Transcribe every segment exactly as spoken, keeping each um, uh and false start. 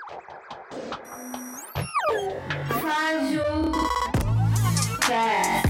Fágio Cast.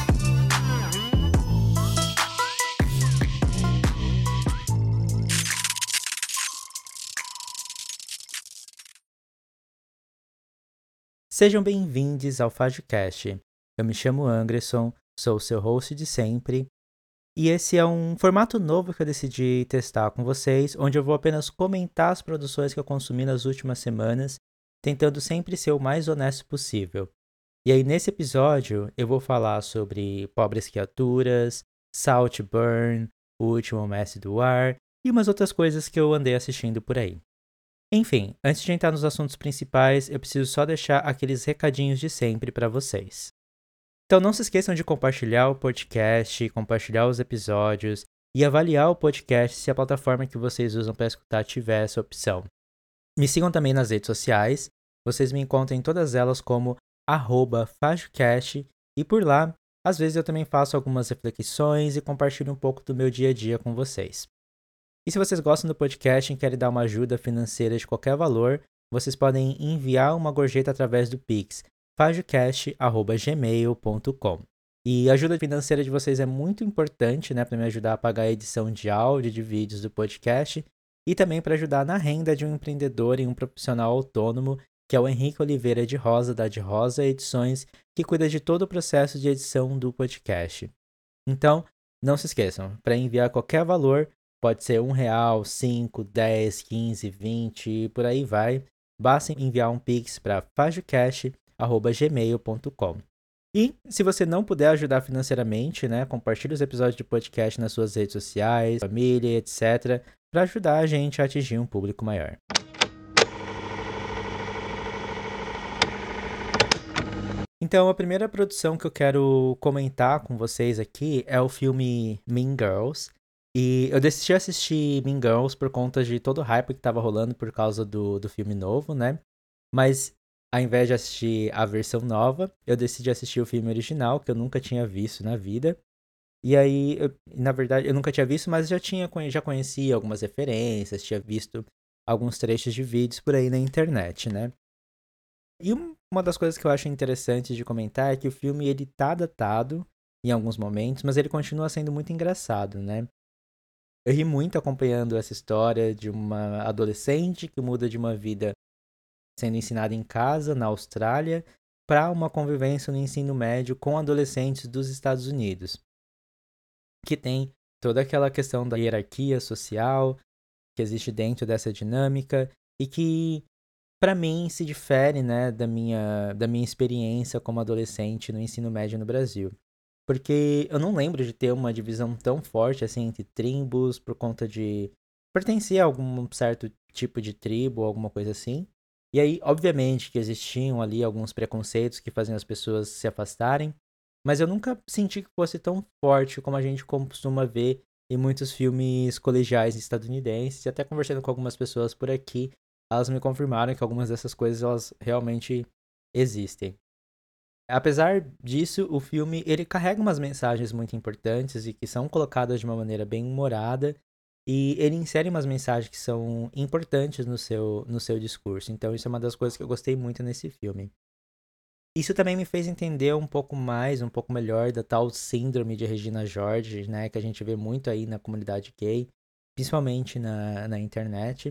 Sejam bem-vindos ao FajoCast. Eu me chamo Anderson, sou o seu host de sempre, e esse é um formato novo que eu decidi testar com vocês, onde eu vou apenas comentar as produções que eu consumi nas últimas semanas, tentando sempre ser o mais honesto possível. E aí, nesse episódio, eu vou falar sobre Pobres Criaturas, Saltburn, O Último Mestre do Ar e umas outras coisas que eu andei assistindo por aí. Enfim, antes de entrar nos assuntos principais, eu preciso só deixar aqueles recadinhos de sempre para vocês. Então não se esqueçam de compartilhar o podcast, compartilhar os episódios e avaliar o podcast se a plataforma que vocês usam para escutar tiver essa opção. Me sigam também nas redes sociais, vocês me encontram em todas elas como arroba FajoCast, e por lá, às vezes eu também faço algumas reflexões e compartilho um pouco do meu dia a dia com vocês. E se vocês gostam do podcast e querem dar uma ajuda financeira de qualquer valor, vocês podem enviar uma gorjeta através do Pix, fajocast arroba gmail ponto com. E a ajuda financeira de vocês é muito importante, né, para me ajudar a pagar a edição de áudio e de vídeos do podcast e também para ajudar na renda de um empreendedor e um profissional autônomo, que é o Henrique Oliveira de Rosa, da De Rosa Edições, que cuida de todo o processo de edição do podcast. Então, não se esqueçam, para enviar qualquer valor, pode ser um real, cinco, dez, quinze, vinte e por aí vai. Basta enviar um pix para fajocast arroba gmail ponto com. E se você não puder ajudar financeiramente, né, compartilhe os episódios de podcast nas suas redes sociais, família, etcétera, para ajudar a gente a atingir um público maior. Então, a primeira produção que eu quero comentar com vocês aqui é o filme Mean Girls. E eu decidi assistir Mean Girls por conta de todo o hype que tava rolando por causa do, do filme novo, né? Mas, ao invés de assistir a versão nova, eu decidi assistir o filme original, que eu nunca tinha visto na vida. E aí, eu, na verdade, eu nunca tinha visto, mas já tinha já conhecia algumas referências, tinha visto alguns trechos de vídeos por aí na internet, né? E uma das coisas que eu acho interessante de comentar é que o filme, ele tá datado em alguns momentos, mas ele continua sendo muito engraçado, né? Eu ri muito acompanhando essa história de uma adolescente que muda de uma vida sendo ensinada em casa, na Austrália, para uma convivência no ensino médio com adolescentes dos Estados Unidos, que tem toda aquela questão da hierarquia social que existe dentro dessa dinâmica e que, para mim, se difere, né, da minha, da minha experiência como adolescente no ensino médio no Brasil. Porque eu não lembro de ter uma divisão tão forte assim entre tribos por conta de pertencer a algum certo tipo de tribo ou alguma coisa assim. E aí, obviamente, que existiam ali alguns preconceitos que faziam as pessoas se afastarem, mas eu nunca senti que fosse tão forte como a gente costuma ver em muitos filmes colegiais estadunidenses. E até conversando com algumas pessoas por aqui, elas me confirmaram que algumas dessas coisas elas realmente existem. Apesar disso, o filme ele carrega umas mensagens muito importantes e que são colocadas de uma maneira bem humorada, e ele insere umas mensagens que são importantes no seu, no seu discurso. Então isso é uma das coisas que eu gostei muito nesse filme. Isso também me fez entender um pouco mais, um pouco melhor da tal síndrome de Regina George, né, que a gente vê muito aí na comunidade gay, principalmente na, na internet.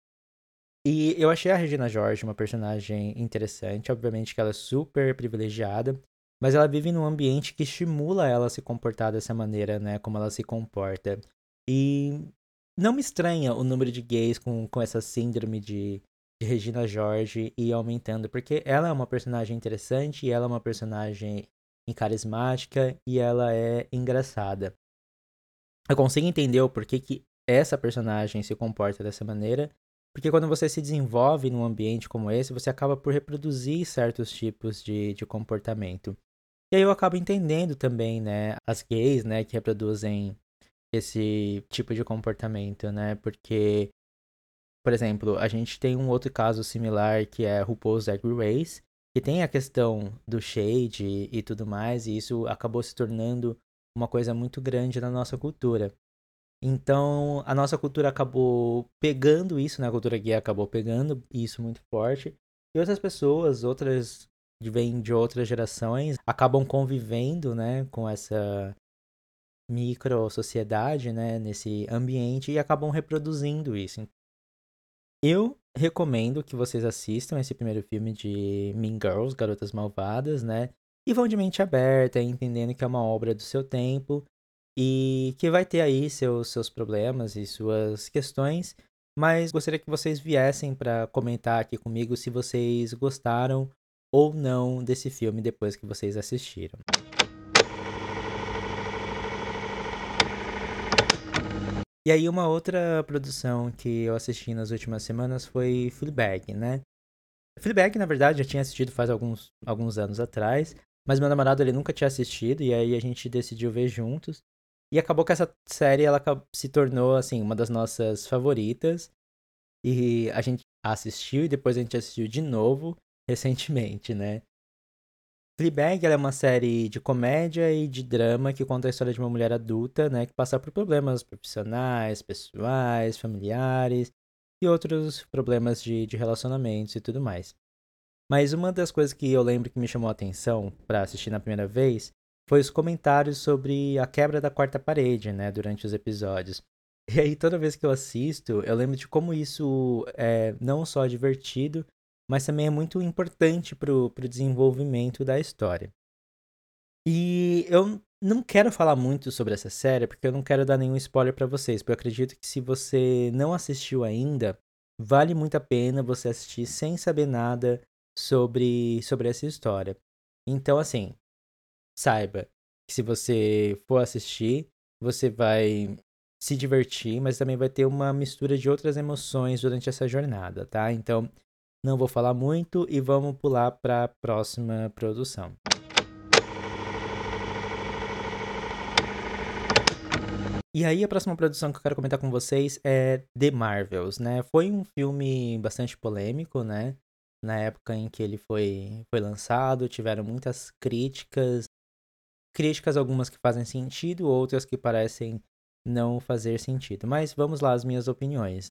E eu achei a Regina George uma personagem interessante, obviamente que ela é super privilegiada, mas ela vive num ambiente que estimula ela a se comportar dessa maneira, né, como ela se comporta. E não me estranha o número de gays com, com essa síndrome de, de Regina George ir aumentando, porque ela é uma personagem interessante, e ela é uma personagem carismática, e ela é engraçada. Eu consigo entender o porquê que essa personagem se comporta dessa maneira, porque quando você se desenvolve num ambiente como esse, você acaba por reproduzir certos tipos de, de comportamento. E aí eu acabo entendendo também, né, as gays, né, que reproduzem esse tipo de comportamento, né, porque, por exemplo, a gente tem um outro caso similar que é RuPaul's Drag Race, que tem a questão do shade e, e tudo mais, e isso acabou se tornando uma coisa muito grande na nossa cultura. Então, a nossa cultura acabou pegando isso, né? A cultura gay acabou pegando isso muito forte. E outras pessoas, outras que vêm de outras gerações, acabam convivendo, né, com essa micro sociedade, né, nesse ambiente e acabam reproduzindo isso. Eu recomendo que vocês assistam esse primeiro filme de Mean Girls, Garotas Malvadas, né? E vão de mente aberta, entendendo que é uma obra do seu tempo e que vai ter aí seus, seus problemas e suas questões, mas gostaria que vocês viessem para comentar aqui comigo se vocês gostaram ou não desse filme depois que vocês assistiram. E aí uma outra produção que eu assisti nas últimas semanas foi Fleabag, né? Fleabag, na verdade, eu tinha assistido faz alguns, alguns anos atrás, mas meu namorado ele nunca tinha assistido e aí a gente decidiu ver juntos. E acabou que essa série ela acab- se tornou assim uma das nossas favoritas e a gente assistiu e depois a gente assistiu de novo recentemente, né? Fleabag ela é uma série de comédia e de drama que conta a história de uma mulher adulta, né, que passa por problemas profissionais, pessoais, familiares e outros problemas de, de relacionamentos e tudo mais. Mas uma das coisas que eu lembro que me chamou a atenção para assistir na primeira vez foi os comentários sobre a quebra da quarta parede, né, durante os episódios. E aí toda vez que eu assisto, eu lembro de como isso é não só divertido, mas também é muito importante pro, pro desenvolvimento da história. E eu não quero falar muito sobre essa série, porque eu não quero dar nenhum spoiler pra vocês, porque eu acredito que se você não assistiu ainda, vale muito a pena você assistir sem saber nada sobre, sobre essa história. Então, assim, saiba que se você for assistir, você vai se divertir, mas também vai ter uma mistura de outras emoções durante essa jornada, tá? Então, não vou falar muito e vamos pular para a próxima produção. E aí, a próxima produção que eu quero comentar com vocês é The Marvels, né? Foi um filme bastante polêmico, né? Na época em que ele foi, foi lançado, tiveram muitas críticas. Críticas algumas que fazem sentido, outras que parecem não fazer sentido. Mas vamos lá, as minhas opiniões.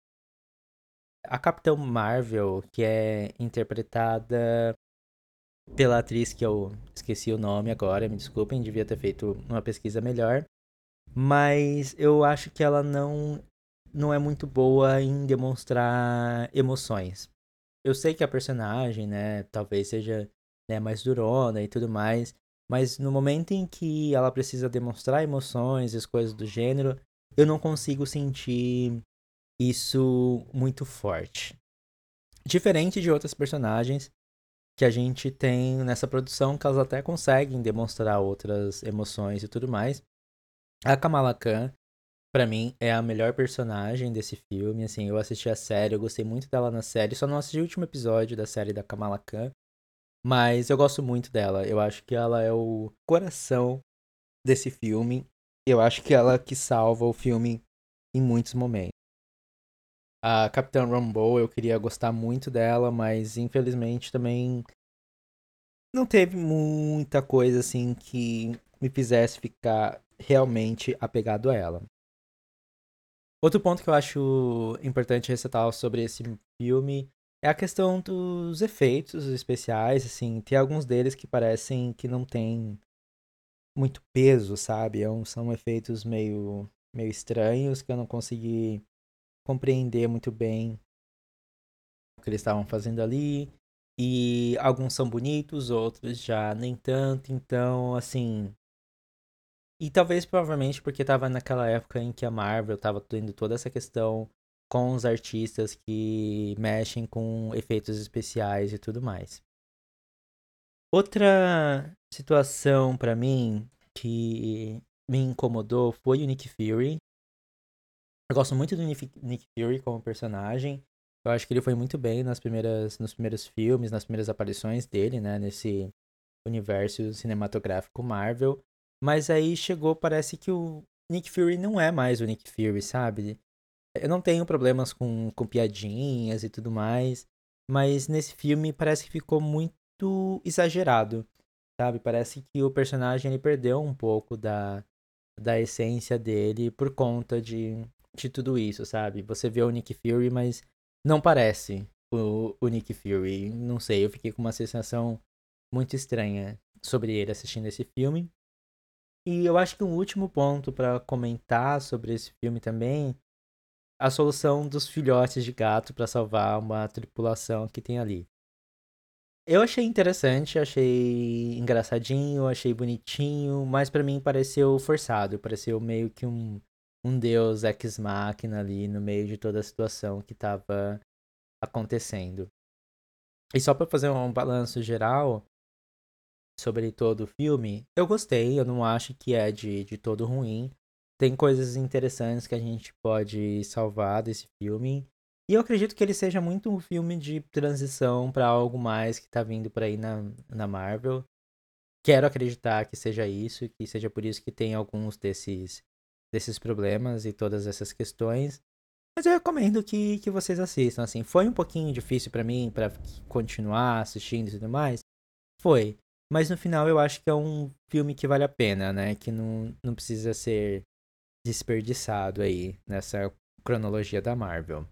A Capitã Marvel, que é interpretada pela atriz que eu esqueci o nome agora, me desculpem, devia ter feito uma pesquisa melhor. Mas eu acho que ela não, não é muito boa em demonstrar emoções. Eu sei que a personagem, né, talvez seja, né, mais durona e tudo mais, mas no momento em que ela precisa demonstrar emoções e as coisas do gênero, eu não consigo sentir isso muito forte. Diferente de outras personagens que a gente tem nessa produção, que elas até conseguem demonstrar outras emoções e tudo mais. A Kamala Khan, pra mim, é a melhor personagem desse filme. Assim, eu assisti a série, eu gostei muito dela na série. Só não assisti o último episódio da série da Kamala Khan, mas eu gosto muito dela. Eu acho que ela é o coração desse filme. Eu acho que ela que salva o filme em muitos momentos. A Capitã Rambeau, eu queria gostar muito dela, mas infelizmente também não teve muita coisa assim que me fizesse ficar realmente apegado a ela. Outro ponto que eu acho importante ressaltar sobre esse filme é a questão dos efeitos especiais, assim, tem alguns deles que parecem que não tem muito peso, sabe? É um- São efeitos meio, meio estranhos que eu não consegui compreender muito bem o que eles estavam fazendo ali. E alguns são bonitos, outros já nem tanto, então, assim, e talvez, provavelmente, porque tava naquela época em que a Marvel tava tendo toda essa questão com os artistas que mexem com efeitos especiais e tudo mais. Outra situação pra mim que me incomodou foi o Nick Fury. Eu gosto muito do Nick Nick Fury como personagem. Eu acho que ele foi muito bem nas primeiras, nos primeiros filmes, nas primeiras aparições dele, né, nesse universo cinematográfico Marvel. Mas aí chegou, parece que o Nick Fury não é mais o Nick Fury, sabe? Eu não tenho problemas com, com piadinhas e tudo mais, mas nesse filme parece que ficou muito exagerado, sabe? Parece que o personagem ele perdeu um pouco da, da essência dele por conta de, de tudo isso, sabe? Você vê o Nick Fury, mas não parece o, o Nick Fury. Não sei, eu fiquei com uma sensação muito estranha sobre ele assistindo esse filme. E eu acho que um último ponto pra comentar sobre esse filme também, a solução dos filhotes de gato pra salvar uma tripulação que tem ali. Eu achei interessante, achei engraçadinho, achei bonitinho, mas pra mim pareceu forçado, pareceu meio que um, um deus ex machina ali no meio de toda a situação que tava acontecendo. E só pra fazer um balanço geral sobre todo o filme, eu gostei, eu não acho que é de, de todo ruim. Tem coisas interessantes que a gente pode salvar desse filme. E eu acredito que ele seja muito um filme de transição pra algo mais que tá vindo por aí na, na Marvel. Quero acreditar que seja isso, que seja por isso que tem alguns desses, desses problemas e todas essas questões. Mas eu recomendo que, que vocês assistam, assim. Foi um pouquinho difícil pra mim, pra continuar assistindo e tudo mais. Foi. Mas no final eu acho que é um filme que vale a pena, né? Que não, não precisa ser desperdiçado aí nessa cronologia da Marvel.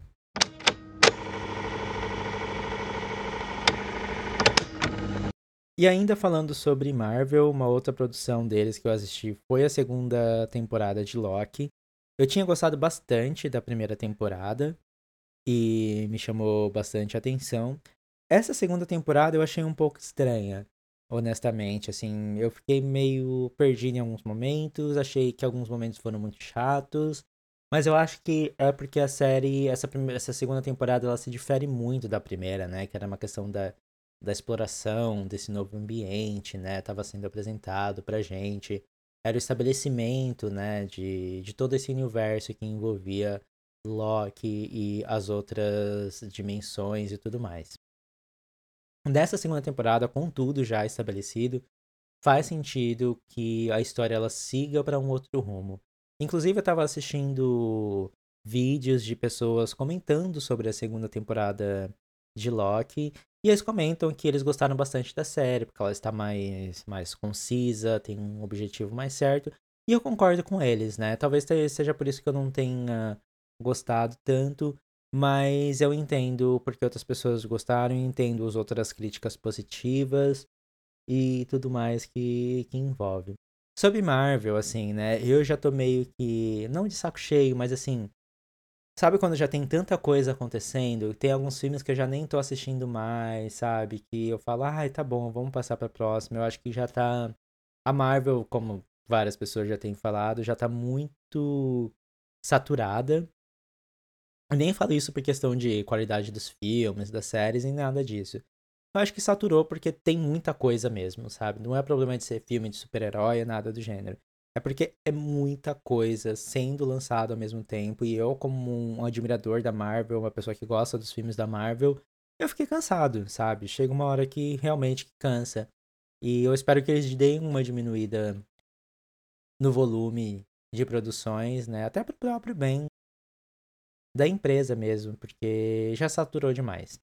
E ainda falando sobre Marvel, uma outra produção deles que eu assisti foi a segunda temporada de Loki. Eu tinha gostado bastante da primeira temporada e me chamou bastante atenção. Essa segunda temporada eu achei um pouco estranha, honestamente, assim, eu fiquei meio perdido em alguns momentos, achei que alguns momentos foram muito chatos, mas eu acho que é porque a série, essa primeira, essa segunda temporada, ela se difere muito da primeira, né, que era uma questão da, da exploração desse novo ambiente, né, tava sendo apresentado pra gente, era o estabelecimento, né, de, de todo esse universo que envolvia Loki e as outras dimensões e tudo mais. Dessa segunda temporada, com tudo já estabelecido, faz sentido que a história ela siga para um outro rumo. Inclusive, eu estava assistindo vídeos de pessoas comentando sobre a segunda temporada de Loki, e eles comentam que eles gostaram bastante da série, porque ela está mais, mais concisa, tem um objetivo mais certo, e eu concordo com eles, né? Talvez seja por isso que eu não tenha gostado tanto, mas eu entendo porque outras pessoas gostaram, e entendo as outras críticas positivas e tudo mais que, que envolve. Sobre Marvel, assim, né? Eu já tô meio que. Não de saco cheio, mas assim. Sabe quando já tem tanta coisa acontecendo? Tem alguns filmes que eu já nem tô assistindo mais, sabe? Que eu falo, ai, tá bom, vamos passar pra próxima. Eu acho que já tá. A Marvel, como várias pessoas já têm falado, já tá muito saturada. Eu nem falo isso por questão de qualidade dos filmes, das séries, nem nada disso. Eu acho que saturou porque tem muita coisa mesmo, sabe? Não é problema de ser filme de super-herói, é nada do gênero. É porque é muita coisa sendo lançada ao mesmo tempo. E eu, como um admirador da Marvel, uma pessoa que gosta dos filmes da Marvel, eu fiquei cansado, sabe? Chega uma hora que realmente cansa. E eu espero que eles deem uma diminuída no volume de produções, né? Até pro próprio bem da empresa mesmo, porque já saturou demais.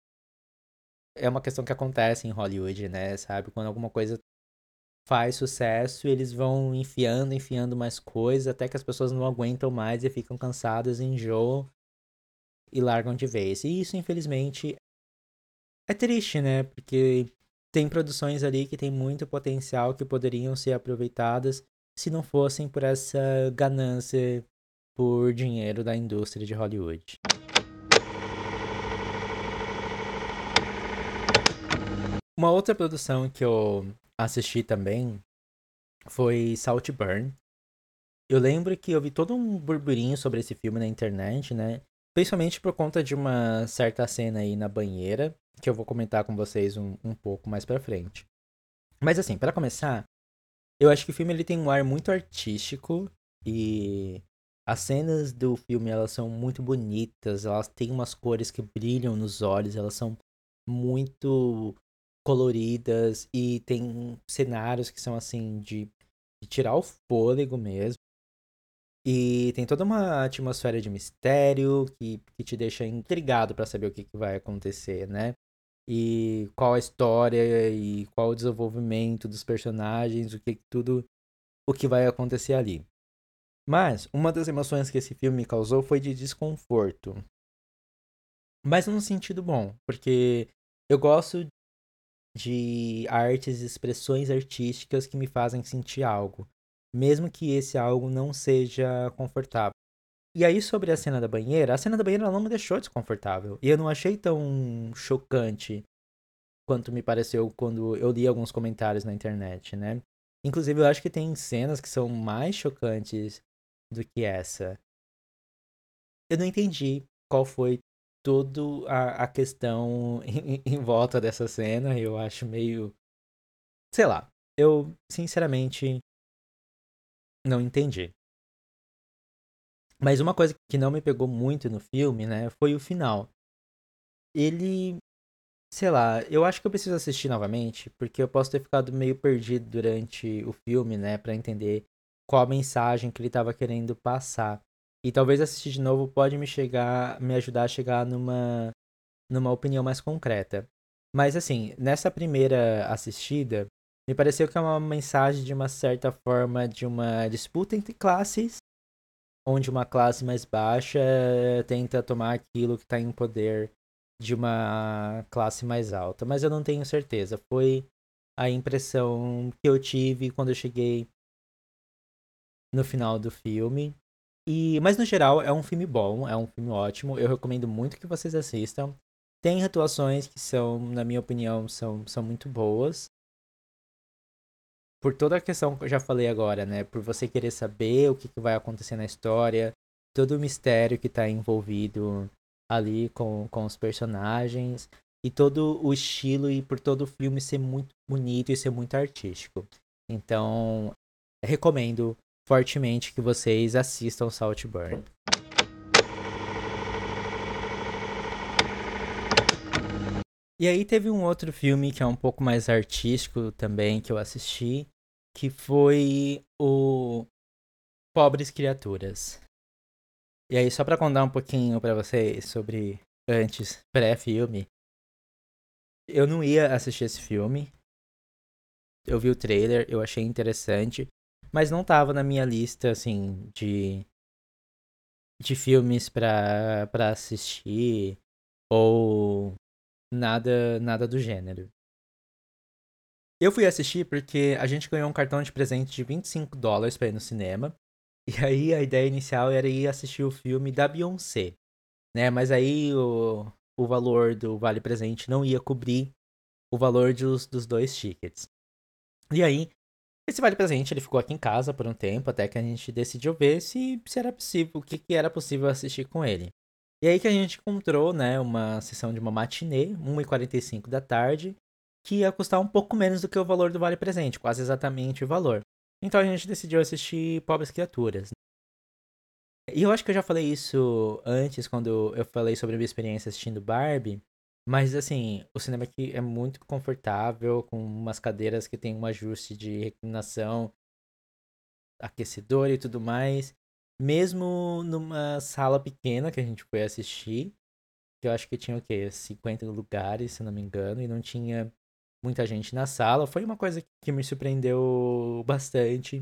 É uma questão que acontece em Hollywood, né? Sabe? Quando alguma coisa faz sucesso, eles vão enfiando, enfiando mais coisas, até que as pessoas não aguentam mais e ficam cansadas, enjoam e largam de vez. E isso, infelizmente, é triste, né? Porque tem produções ali que tem muito potencial que poderiam ser aproveitadas se não fossem por essa ganância por dinheiro da indústria de Hollywood. Uma outra produção que eu assisti também foi Saltburn. Eu lembro que eu vi todo um burburinho sobre esse filme na internet, né? Principalmente por conta de uma certa cena aí na banheira, que eu vou comentar com vocês um, um pouco mais pra frente. Mas assim, pra começar, eu acho que o filme ele tem um ar muito artístico e as cenas do filme elas são muito bonitas, elas têm umas cores que brilham nos olhos, elas são muito coloridas e tem cenários que são assim de, de tirar o fôlego mesmo. E tem toda uma atmosfera de mistério que, que te deixa intrigado pra saber o que, que vai acontecer, né? E qual a história e qual o desenvolvimento dos personagens, o que tudo o que vai acontecer ali. Mas uma das emoções que esse filme me causou foi de desconforto. Mas num sentido bom, porque eu gosto de artes e expressões artísticas que me fazem sentir algo, mesmo que esse algo não seja confortável. E aí, sobre a cena da banheira, a cena da banheira ela não me deixou desconfortável. E eu não achei tão chocante quanto me pareceu quando eu li alguns comentários na internet, né? Inclusive, eu acho que tem cenas que são mais chocantes do que essa. Eu não entendi qual foi toda a, a questão em, em volta dessa cena. Eu acho meio. Sei lá. Eu, sinceramente, não entendi. Mas uma coisa que não me pegou muito no filme, né, foi o final. Ele, sei lá, eu acho que eu preciso assistir novamente, porque eu posso ter ficado meio perdido durante o filme, né, pra entender qual a mensagem que ele tava querendo passar. E talvez assistir de novo pode me chegar, me ajudar a chegar numa numa opinião mais concreta. Mas assim, nessa primeira assistida, me pareceu que é uma mensagem de uma certa forma de uma disputa entre classes, onde uma classe mais baixa eh, tenta tomar aquilo que está em poder de uma classe mais alta. Mas eu não tenho certeza. Foi a impressão que eu tive quando eu cheguei no final do filme. E, mas no geral é um filme bom, é um filme ótimo. Eu recomendo muito que vocês assistam. Tem atuações que são, na minha opinião, são, são muito boas. Por toda a questão que eu já falei agora, né? Por você querer saber o que, que vai acontecer na história, todo o mistério que está envolvido ali com, com os personagens, e todo o estilo, e por todo o filme ser muito bonito e ser muito artístico. Então, recomendo fortemente que vocês assistam Saltburn. E aí teve um outro filme que é um pouco mais artístico também que eu assisti, que foi o Pobres Criaturas. E aí só pra contar um pouquinho pra vocês sobre antes, pré-filme, eu não ia assistir esse filme. Eu vi o trailer, eu achei interessante, mas não tava na minha lista assim de de filmes pra para assistir ou nada nada do gênero. Eu fui assistir porque a gente ganhou um cartão de presente de vinte e cinco dólares pra ir no cinema. E aí a ideia inicial era ir assistir o filme da Beyoncé, né? Mas aí o, o valor do vale presente não ia cobrir o valor dos, dos dois tickets. E aí, esse vale presente ele ficou aqui em casa por um tempo, até que a gente decidiu ver se, se era possível, o que, que era possível assistir com ele. E aí que a gente encontrou, né, uma sessão de uma matinê, uma e quarenta e cinco da tarde, que ia custar um pouco menos do que o valor do vale presente, quase exatamente o valor. Então a gente decidiu assistir Pobres Criaturas. E eu acho que eu já falei isso antes, quando eu falei sobre a minha experiência assistindo Barbie. Mas, assim, o cinema aqui é muito confortável, com umas cadeiras que tem um ajuste de reclinação, aquecedor e tudo mais. Mesmo numa sala pequena que a gente foi assistir, que eu acho que tinha o quê? cinquenta lugares, se não me engano, e não tinha muita gente na sala. Foi uma coisa que me surpreendeu bastante,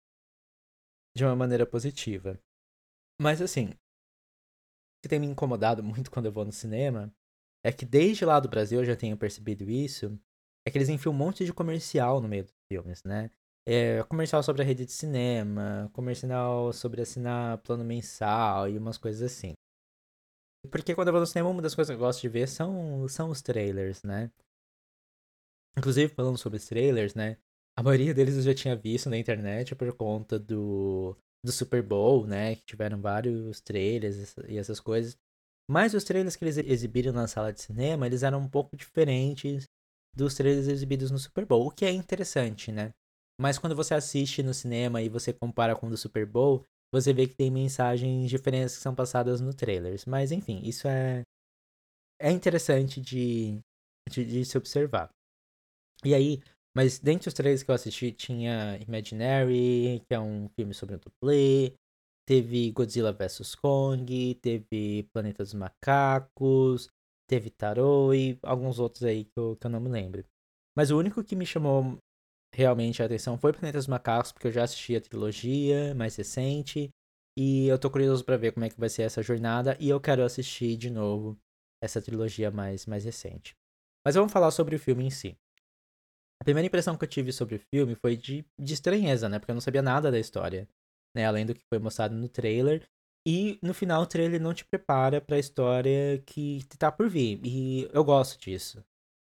de uma maneira positiva. Mas, assim, que tem me incomodado muito quando eu vou no cinema é que desde lá do Brasil eu já tenho percebido isso, é que eles enfiam um monte de comercial no meio dos filmes, né? É, comercial sobre a rede de cinema, comercial sobre assinar plano mensal e umas coisas assim. Porque quando eu vou no cinema, uma das coisas que eu gosto de ver são, são os trailers, né? Inclusive, falando sobre os trailers, né? A maioria deles eu já tinha visto na internet por conta do, do Super Bowl, né? Que tiveram vários trailers e essas coisas. Mas os trailers que eles exibiram na sala de cinema, eles eram um pouco diferentes dos trailers exibidos no Super Bowl, o que é interessante, né? Mas quando você assiste no cinema e você compara com o do Super Bowl, você vê que tem mensagens diferentes que são passadas no trailers. Mas enfim, isso é, é interessante de, de, de se observar. E aí, mas dentre os trailers que eu assisti, tinha Imaginary, que é um filme sobre um dublê. Teve Godzilla versus. Kong, teve Planeta dos Macacos, teve Tarô e alguns outros aí que eu, que eu não me lembro. Mas o único que me chamou realmente a atenção foi Planeta dos Macacos, porque eu já assisti a trilogia mais recente, e eu tô curioso pra ver como é que vai ser essa jornada, e eu quero assistir de novo essa trilogia mais, mais recente. Mas vamos falar sobre o filme em si. A primeira impressão que eu tive sobre o filme foi de, de estranheza, né? Porque eu não sabia nada da história, né? Além do que foi mostrado no trailer. E no final o trailer não te prepara pra história que tá por vir. E eu gosto disso.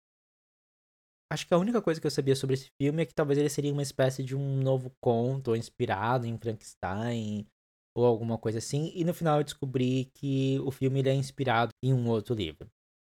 Acho que a única coisa que eu sabia sobre esse filme é que talvez ele seria uma espécie de um novo conto, ou inspirado em Frankenstein, ou alguma coisa assim. E no final eu descobri que o filme ele é inspirado em um outro livro.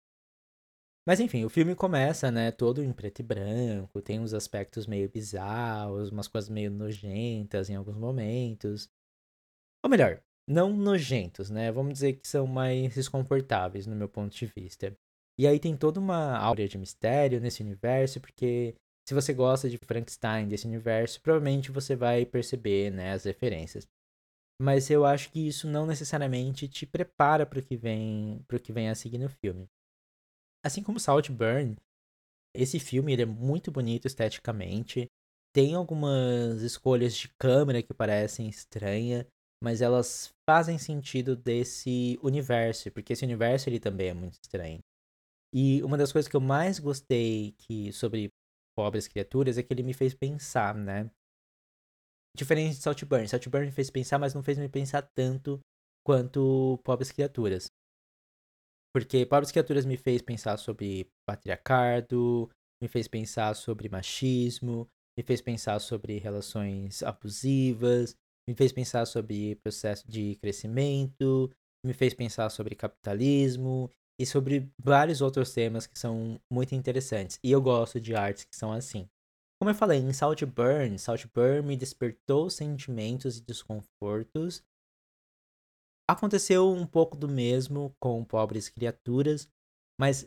Mas enfim, o filme começa, né, todo em preto e branco, tem uns aspectos meio bizarros, umas coisas meio nojentas em alguns momentos. Ou melhor, não nojentos, né? Vamos dizer que são mais desconfortáveis no meu ponto de vista. E aí tem toda uma áurea de mistério nesse universo, porque se você gosta de Frankenstein, desse universo, provavelmente você vai perceber, né, as referências. Mas eu acho que isso não necessariamente te prepara para o que vem, para o que vem a seguir no filme. Assim como Saltburn, esse filme ele é muito bonito esteticamente. Tem algumas escolhas de câmera que parecem estranhas, mas elas fazem sentido desse universo, porque esse universo ele também é muito estranho. E uma das coisas que eu mais gostei que sobre Pobres Criaturas é que ele me fez pensar, né? Diferente de Saltburn. Saltburn me fez pensar, mas não fez me pensar tanto quanto Pobres Criaturas. Porque Pobres Criaturas me fez pensar sobre patriarcado, me fez pensar sobre machismo, me fez pensar sobre relações abusivas, me fez pensar sobre processo de crescimento, me fez pensar sobre capitalismo e sobre vários outros temas que são muito interessantes. E eu gosto de artes que são assim. Como eu falei, em Saltburn, Saltburn me despertou sentimentos e desconfortos. Aconteceu um pouco do mesmo com Pobres Criaturas, mas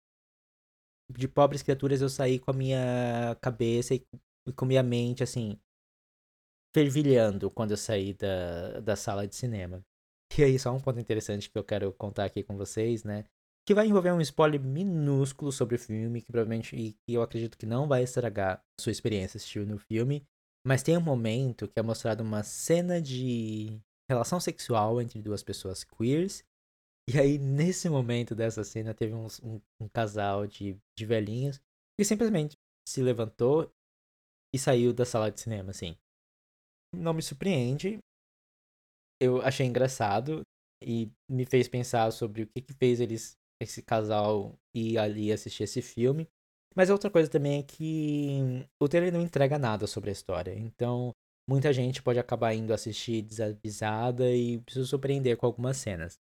de Pobres Criaturas eu saí com a minha cabeça e com a minha mente, assim, fervilhando quando eu saí da, da sala de cinema. E aí, só um ponto interessante que eu quero contar aqui com vocês, né? Que vai envolver um spoiler minúsculo sobre o filme, que provavelmente, e que eu acredito que não vai estragar a sua experiência assistindo no filme. Mas tem um momento que é mostrado uma cena de relação sexual entre duas pessoas queers. E aí, nesse momento dessa cena, teve uns- um, um casal de, de velhinhos que simplesmente se levantou e saiu da sala de cinema, assim. Não me surpreende, eu achei engraçado e me fez pensar sobre o que que fez eles, esse casal, ir ali assistir esse filme. Mas outra coisa também é que o trailer não entrega nada sobre a história. Então, muita gente pode acabar indo assistir desavisada e se surpreender com algumas cenas.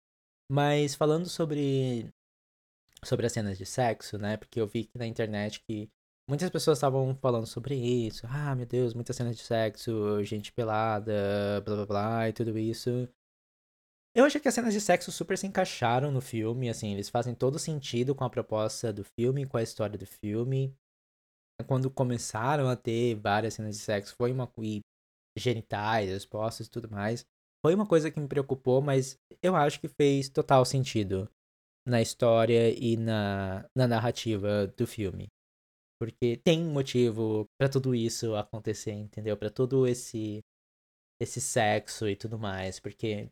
Mas falando sobre, sobre as cenas de sexo, né? Porque eu vi que na internet que muitas pessoas estavam falando sobre isso. Ah, meu Deus, muitas cenas de sexo, gente pelada, blá blá blá e tudo isso. Eu achei que as cenas de sexo super se encaixaram no filme, assim, eles fazem todo sentido com a proposta do filme, com a história do filme. Quando começaram a ter várias cenas de sexo, foi uma e genitais, expostos e tudo mais. Foi uma coisa que me preocupou, mas eu acho que fez total sentido na história e na, na narrativa do filme. Porque tem um motivo pra tudo isso acontecer, entendeu? Pra todo esse esse sexo e tudo mais, porque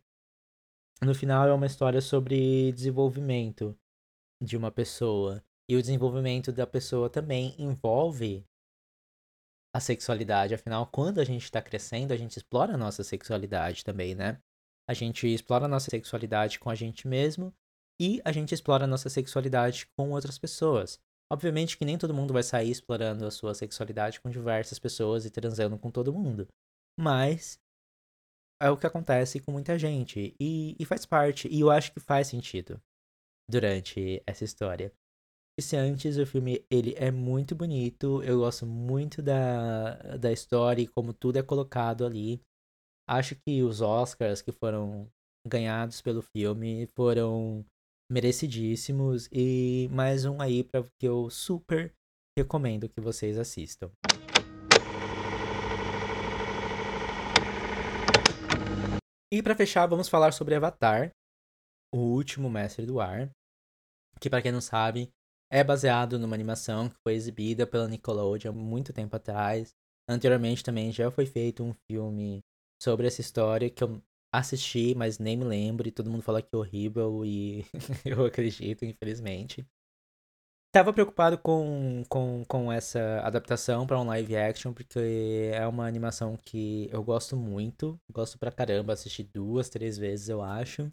no final é uma história sobre desenvolvimento de uma pessoa. E o desenvolvimento da pessoa também envolve a sexualidade. Afinal, quando a gente tá crescendo, a gente explora a nossa sexualidade também, né? A gente explora a nossa sexualidade com a gente mesmo e a gente explora a nossa sexualidade com outras pessoas. Obviamente que nem todo mundo vai sair explorando a sua sexualidade com diversas pessoas e transando com todo mundo. Mas é o que acontece com muita gente. E, e faz parte. E eu acho que faz sentido durante essa história. E se antes o filme ele é muito bonito, eu gosto muito da, da história e como tudo é colocado ali. Acho que os Oscars que foram ganhados pelo filme foram merecidíssimos e mais um aí para que eu super recomendo que vocês assistam. E para fechar, vamos falar sobre Avatar, o último mestre do ar, que para quem não sabe, é baseado numa animação que foi exibida pela Nickelodeon há muito tempo atrás. Anteriormente também já foi feito um filme sobre essa história que eu assisti, mas nem me lembro, e todo mundo fala que é horrível, e eu acredito, infelizmente. Tava preocupado com, com, com essa adaptação pra um live action, porque é uma animação que eu gosto muito, gosto pra caramba, assisti duas, três vezes, eu acho.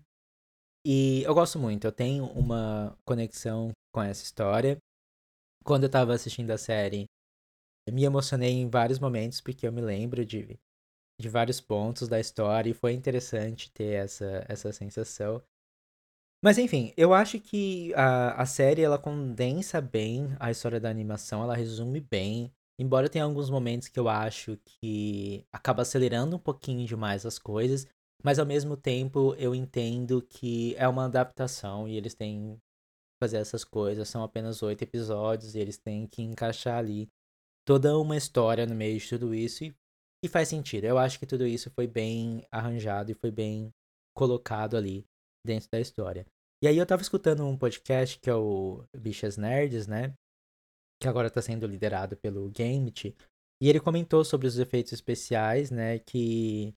E eu gosto muito, eu tenho uma conexão com essa história. Quando eu tava assistindo a série, eu me emocionei em vários momentos, porque eu me lembro de, de vários pontos da história, e foi interessante ter essa, essa sensação. Mas enfim, eu acho que a, a série ela condensa bem a história da animação, ela resume bem. Embora tenha alguns momentos que eu acho que acaba acelerando um pouquinho demais as coisas, mas ao mesmo tempo eu entendo que é uma adaptação e eles têm que fazer essas coisas. São apenas oito episódios e eles têm que encaixar ali toda uma história no meio de tudo isso e, e faz sentido. Eu acho que tudo isso foi bem arranjado e foi bem colocado ali dentro da história. E aí eu tava escutando um podcast que é o Bichas Nerds, né? Que agora tá sendo liderado pelo Gambit. E ele comentou sobre os efeitos especiais, né? Que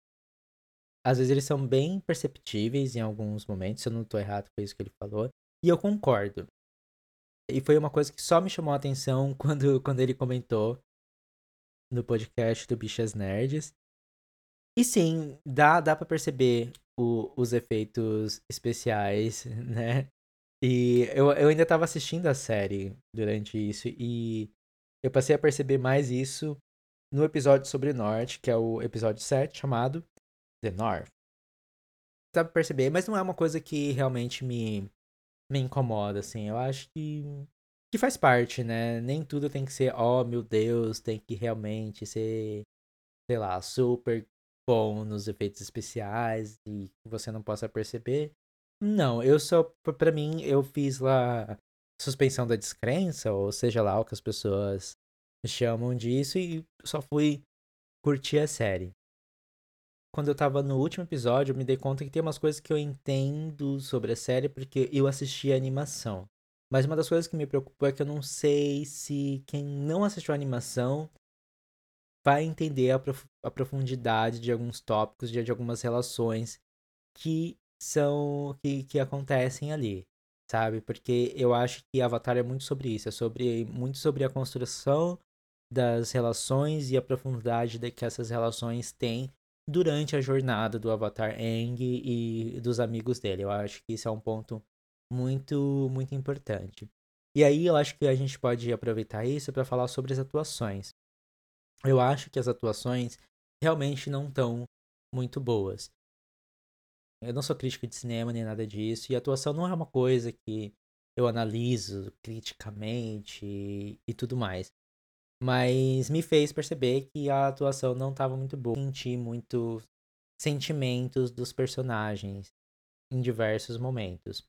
às vezes eles são bem perceptíveis em alguns momentos. Se eu não tô errado, foi isso que ele falou. E eu concordo. E foi uma coisa que só me chamou a atenção quando, quando ele comentou no podcast do Bichas Nerds. E sim, dá, dá pra perceber o- os efeitos especiais, né? E eu, eu ainda tava assistindo a série durante isso, e eu passei a perceber mais isso no episódio sobre o Norte, que é o episódio sete, chamado The North. Dá pra perceber, mas não é uma coisa que realmente me, me incomoda, assim. Eu acho que, que faz parte, né? Nem tudo tem que ser, oh meu Deus, tem que realmente ser, sei lá, super bom nos efeitos especiais e que você não possa perceber. Não, eu só, p- pra mim, eu fiz lá suspensão da descrença, ou seja lá o que as pessoas chamam disso, e só fui curtir a série. Quando eu tava no último episódio, eu me dei conta que tem umas coisas que eu entendo sobre a série porque eu assisti a animação. Mas uma das coisas que me preocupou é que eu não sei se quem não assistiu a animação vai entender a, prof- a profundidade de alguns tópicos, de, de algumas relações que são que, que acontecem ali, sabe? Porque eu acho que Avatar é muito sobre isso, é sobre muito sobre a construção das relações e a profundidade de que essas relações têm durante a jornada do Avatar Aang e dos amigos dele. Eu acho que isso é um ponto muito muito importante. E aí eu acho que a gente pode aproveitar isso para falar sobre as atuações. Eu acho que as atuações realmente não estão muito boas. Eu não sou crítico de cinema nem nada disso, e a atuação não é uma coisa que eu analiso criticamente e, e tudo mais. Mas me fez perceber que a atuação não estava muito boa. Senti muito sentimentos dos personagens em diversos momentos.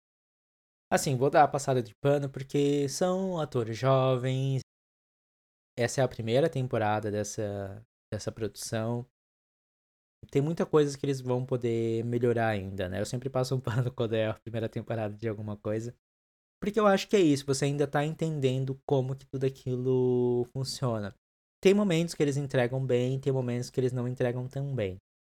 Assim, vou dar a passada de pano porque são atores jovens. Essa é a primeira temporada dessa, dessa produção. Tem muita coisa que eles vão poder melhorar ainda, né? Eu sempre passo um pano quando é a primeira temporada de alguma coisa. Porque eu acho que é isso, você ainda tá entendendo como que tudo aquilo funciona. Tem momentos que eles entregam bem, tem momentos que eles não entregam tão bem.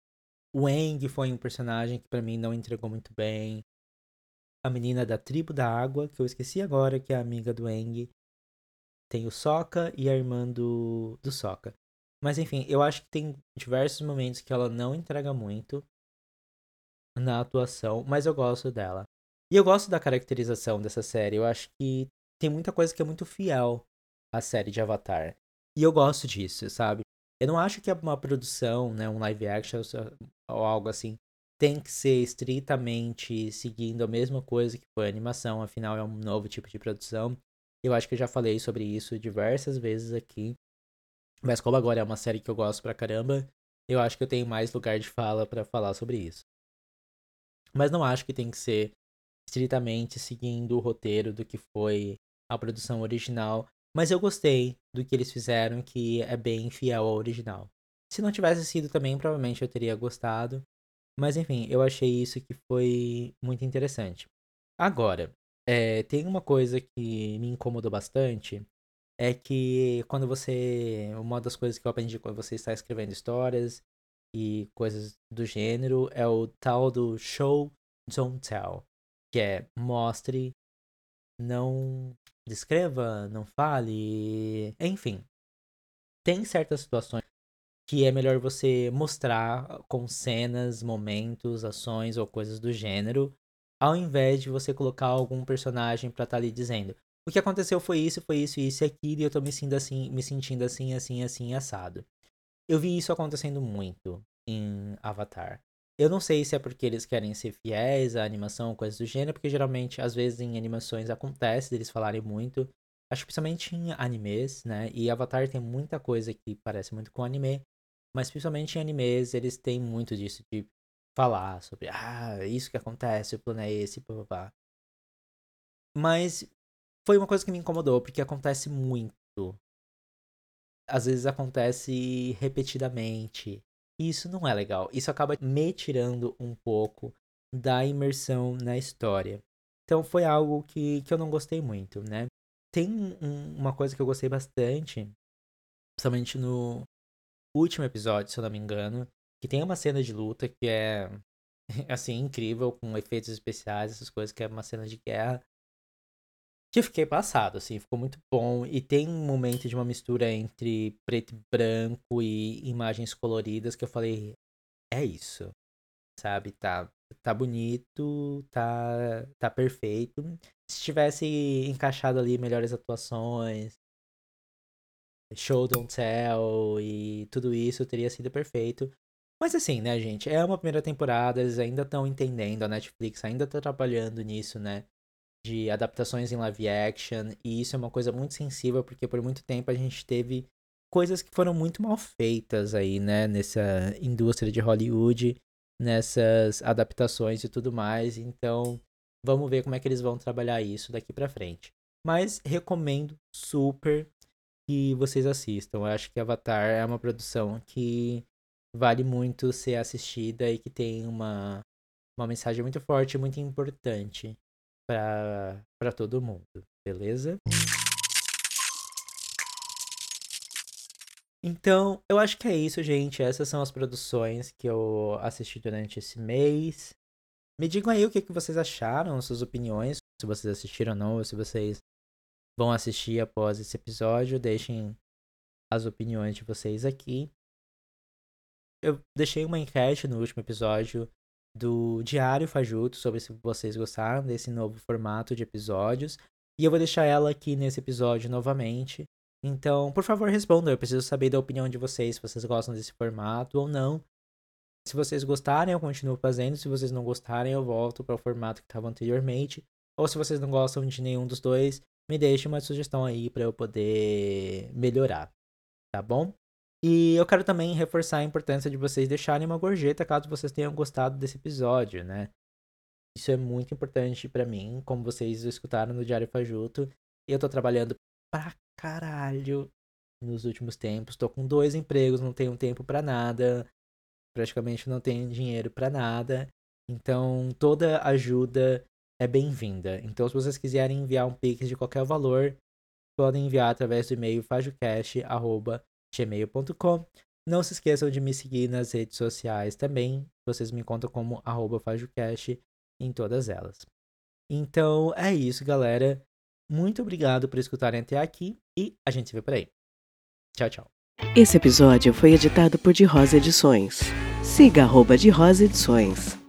O Aang foi um personagem que pra mim não entregou muito bem. A menina da tribo da água, que eu esqueci agora, que é a amiga do Aang. Tem o Sokka e a irmã do, do Sokka. Mas enfim, eu acho que tem diversos momentos que ela não entrega muito na atuação, mas eu gosto dela. E eu gosto da caracterização dessa série. Eu acho que tem muita coisa que é muito fiel à série de Avatar. E eu gosto disso, sabe? Eu não acho que uma produção, né, um live action ou algo assim, tem que ser estritamente seguindo a mesma coisa que foi a animação, afinal é um novo tipo de produção. Eu acho que eu já falei sobre isso diversas vezes aqui. Mas como agora é uma série que eu gosto pra caramba, eu acho que eu tenho mais lugar de fala pra falar sobre isso. Mas não acho que tem que ser estritamente seguindo o roteiro do que foi a produção original. Mas eu gostei do que eles fizeram, que é bem fiel ao original. Se não tivesse sido também, provavelmente eu teria gostado. Mas enfim, eu achei isso que foi muito interessante. Agora, é, tem uma coisa que me incomodou bastante, é que quando você... Uma das coisas que eu aprendi quando você está escrevendo histórias e coisas do gênero é o tal do show, don't tell, que é mostre, não descreva, não fale, enfim. Tem certas situações que é melhor você mostrar com cenas, momentos, ações ou coisas do gênero, ao invés de você colocar algum personagem pra estar ali dizendo: o que aconteceu foi isso, foi isso, isso e aquilo, e eu tô me sentindo assim, me sentindo assim, assim, assim, assado. Eu vi isso acontecendo muito em Avatar. Eu não sei se é porque eles querem ser fiéis à animação, coisas do gênero, porque geralmente, às vezes, em animações acontece deles falarem muito. Acho que principalmente em animes, né? E Avatar tem muita coisa que parece muito com anime. Mas principalmente em animes, eles têm muito disso, de falar sobre, ah, isso que acontece, o plano é esse, papapá. Mas foi uma coisa que me incomodou, porque acontece muito. Às vezes acontece repetidamente. E isso não é legal. Isso acaba me tirando um pouco da imersão na história. Então foi algo que, que eu não gostei muito, né? Tem um- uma coisa que eu gostei bastante, principalmente no último episódio, se eu não me engano, que tem uma cena de luta que é, assim, incrível, com efeitos especiais, essas coisas, que é uma cena de guerra, que eu fiquei passado, assim, ficou muito bom. E tem um momento de uma mistura entre preto e branco e imagens coloridas que eu falei, é isso, sabe? Tá, tá bonito, tá, tá perfeito. Se tivesse encaixado ali melhores atuações, show don't tell e tudo isso, teria sido perfeito. Mas assim, né, gente, é uma primeira temporada, eles ainda estão entendendo, a Netflix ainda tá trabalhando nisso, né? De adaptações em live action, e isso é uma coisa muito sensível, porque por muito tempo a gente teve coisas que foram muito mal feitas aí, né, nessa indústria de Hollywood, nessas adaptações e tudo mais, então vamos ver como é que eles vão trabalhar isso daqui pra frente. Mas recomendo super que vocês assistam. Eu acho que Avatar é uma produção que vale muito ser assistida e que tem uma, uma mensagem muito forte e muito importante para para todo mundo, beleza? Então, eu acho que é isso, gente. Essas são as produções que eu assisti durante esse mês. Me digam aí o que, que vocês acharam, suas opiniões, se vocês assistiram ou não, ou se vocês vão assistir após esse episódio. Deixem as opiniões de vocês aqui. Eu deixei uma enquete no último episódio do Diário Fajuto sobre se vocês gostaram desse novo formato de episódios. E eu vou deixar ela aqui nesse episódio novamente. Então, por favor, respondam. Eu preciso saber da opinião de vocês, se vocês gostam desse formato ou não. Se vocês gostarem, eu continuo fazendo. Se vocês não gostarem, eu volto para o formato que estava anteriormente. Ou se vocês não gostam de nenhum dos dois, me deixe uma sugestão aí para eu poder melhorar, tá bom? E eu quero também reforçar a importância de vocês deixarem uma gorjeta caso vocês tenham gostado desse episódio, né? Isso é muito importante pra mim, como vocês escutaram no Diário Fajuto. Eu tô trabalhando pra caralho nos últimos tempos. Tô com dois empregos, não tenho tempo pra nada. Praticamente não tenho dinheiro pra nada. Então, toda ajuda é bem-vinda. Então, se vocês quiserem enviar um Pix de qualquer valor, podem enviar através do e-mail fajocast arroba gmail ponto com. Não se esqueçam de me seguir nas redes sociais também. Vocês me encontram como arroba fajocast em todas elas. Então é isso, galera. Muito obrigado por escutarem até aqui e a gente se vê por aí. Tchau, tchau. Esse episódio foi editado por De Rosa Edições. Siga arroba De Rosa Edições.